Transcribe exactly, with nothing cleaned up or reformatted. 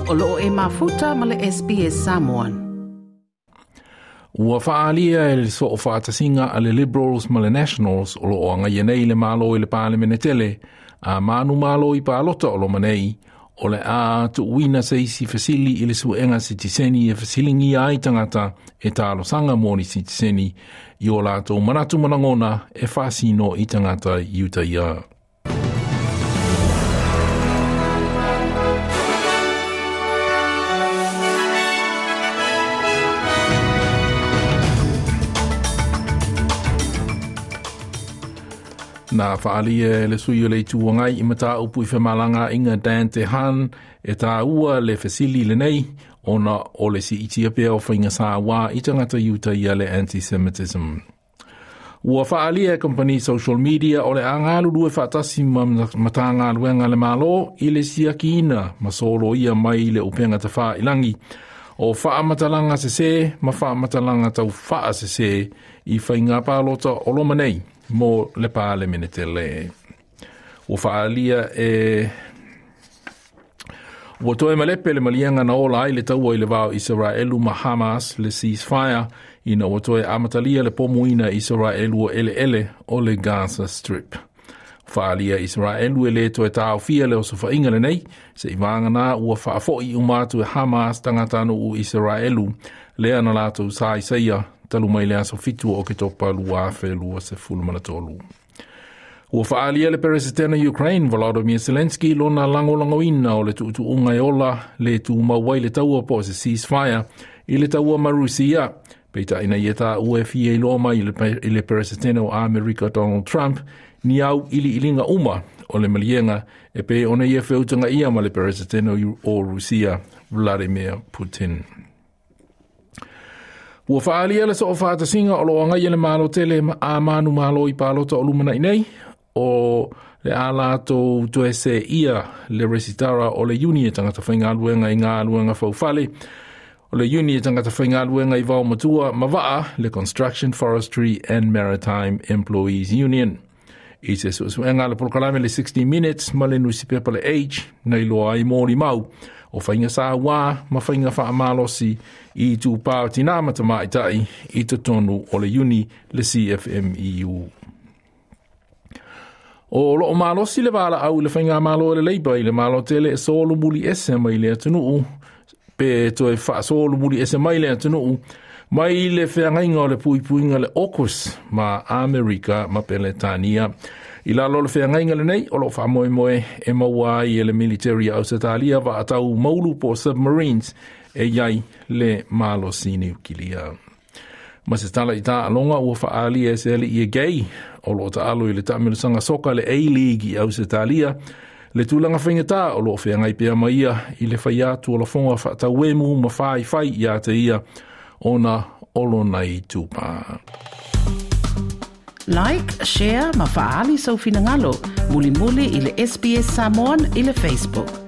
O loo e mafuta ma le S B S Samoan. Ua whaalia e le so o whaatasinga a le Liberals ma le Nationals o lo anga yenei le malo i le Parliament tele a manu malo i paalota o lo manei o le a tu uina se isi fasili i le suenga sitiseni e fasilingi ai tangata e talo sanga moni sitiseni i o lato manatu manangona e fasino i tangata i uta ia. Na whaalia le sui o le tuangai i mata upu i whamalanga inga Dan Te Han e tā ua le fasili le nei ona o le si itia pia o whainga sā wā i tangata iuta ia le antisemitism. Ua whaalia company social media o le angalu lue whaatasi mata ngā luenga le malo i le siaki ina masolo ia mai le upenga ta wha ilangi o whaamatalanga se se ma whaamatalanga tau wha se se i whainga pālota o loma nei mo le Parliament tele. O whaalia e o toe malepe le malianga na ola ai le taua i le vau Israelu ma Hamas le ceasefire ina o toe amatalia le pomuina Israelu o ele ele o le Gaza Strip. Whaalia Israelu e le toe tau fia le o sofa inga le nei se i vangana ua whaafoi umatu e Hamas tangatano u Israelu le ana lato sa isaia talu mai le aso fitu o ke topa lua fe lua se fulu manatolu. Ua whaalia le peresidena Ukraine, Volodymyr Zelensky, lona lango langoina o le tuutu unga e ola le tu mawai le taua po se ceasefire i le taua marusia. Peita ina ieta U F I A loma i le, i le peresidena o Amerika Donald Trump ni au ili ilinga uma o le malienga e pe ona ia feutanga ia ma le peresidena o Rusia, Vladimir Putin. Ua whaalia le so o whaatasinga o loa ngai le malo tele a manu malo i pālota o lumana inei o le alato to se ia le resitara o le uni e tangata whainga luenga i ngā luenga whaufale o le uni e tangata whainga luenga i vau matua mawaa le Construction, Forestry and Maritime Employees Union. I se suenga le prokalame le sixty minutes ma le nusi pepa le age na i loa i mōri mau o whainga sā wā ma whainga wha amalosi i tū pāo tina matama i tai i te tonu o le uni le C F M E U. O lo o malosi le wala au le whainga malo le leiba i le malo tele e solo muli ese mai le atunuu pe to e wha solo muli ese mai le atunuu mai le whiangainga o le pui puinga le AUKUS ma Amerika ma Peletania. I la lo le whiangainga le nei o lo wha moe moe e maua i e le military au Satalia wa atau maulu po submarines e iai le malo sini ukilia. Ma se tala i ta alonga ua wha ali e se ali i e gay o lo ta alo i le tamilusanga soka le A-League i au Satalia le tūlanga whaingata o lo whiangai pia maia i le whaiatu o la whonga wha tauemu ma whai whai i a te ia ona olo nei tupa. Like, share, ma faali sau finangalo. Muli muli i le S B S Samoan i le Facebook.